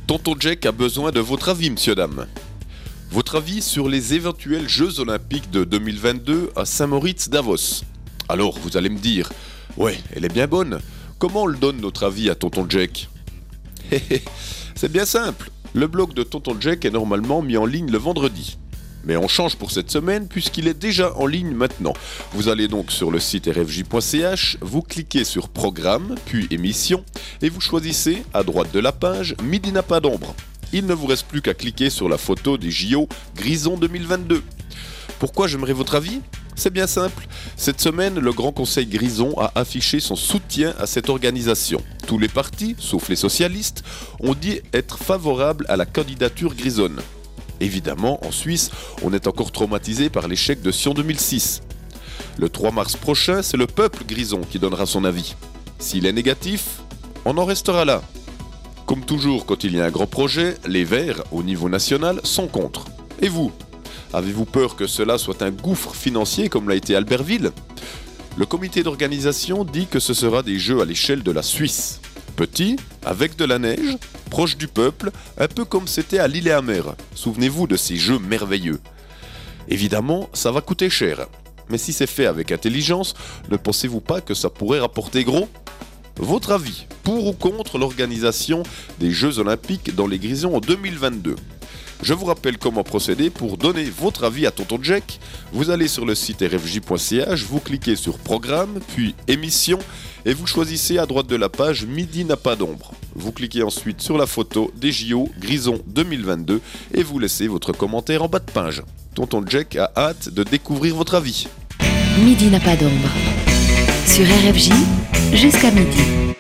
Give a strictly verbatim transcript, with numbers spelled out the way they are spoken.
Tonton Jack a besoin de votre avis, monsieur, dame. Votre avis sur les éventuels Jeux Olympiques de deux mille vingt-deux à Saint-Moritz-Davos. Alors, vous allez me dire, ouais, elle est bien bonne. Comment on le donne notre avis à Tonton Jack? C'est bien simple. Le blog de Tonton Jack est normalement mis en ligne le vendredi. Mais on change pour cette semaine puisqu'il est déjà en ligne maintenant. Vous allez donc sur le site r f j point c h, vous cliquez sur Programme, puis Émission, et vous choisissez à droite de la page Midi n'a pas d'ombre. Il ne vous reste plus qu'à cliquer sur la photo des J O Grison deux mille vingt-deux. Pourquoi j'aimerais votre avis? C'est bien simple. Cette semaine, le Grand Conseil Grison a affiché son soutien à cette organisation. Tous les partis, sauf les socialistes, ont dit être favorables à la candidature grisonne. Évidemment, en Suisse, on est encore traumatisé par l'échec de Sion deux mille six. Le trois mars prochain, c'est le peuple grison qui donnera son avis. S'il est négatif, on en restera là. Comme toujours, quand il y a un grand projet, les Verts, au niveau national, sont contre. Et vous? Avez-vous peur que cela soit un gouffre financier comme l'a été Albertville? Le comité d'organisation dit que ce sera des jeux à l'échelle de la Suisse. Petit, avec de la neige, proche du peuple, un peu comme c'était à Lillehammer. Souvenez-vous de ces jeux merveilleux. Évidemment, ça va coûter cher. Mais si c'est fait avec intelligence, ne pensez-vous pas que ça pourrait rapporter gros? Votre avis, pour ou contre l'organisation des Jeux Olympiques dans les Grisons en deux mille vingt-deux? Je vous rappelle comment procéder pour donner votre avis à Tonton Jack. Vous allez sur le site r f j point c h, vous cliquez sur Programme, puis Émission, et vous choisissez à droite de la page Midi n'a pas d'ombre. Vous cliquez ensuite sur la photo des J O Grison deux mille vingt-deux et vous laissez votre commentaire en bas de page. Tonton Jack a hâte de découvrir votre avis. Midi n'a pas d'ombre. Sur R F J, jusqu'à midi.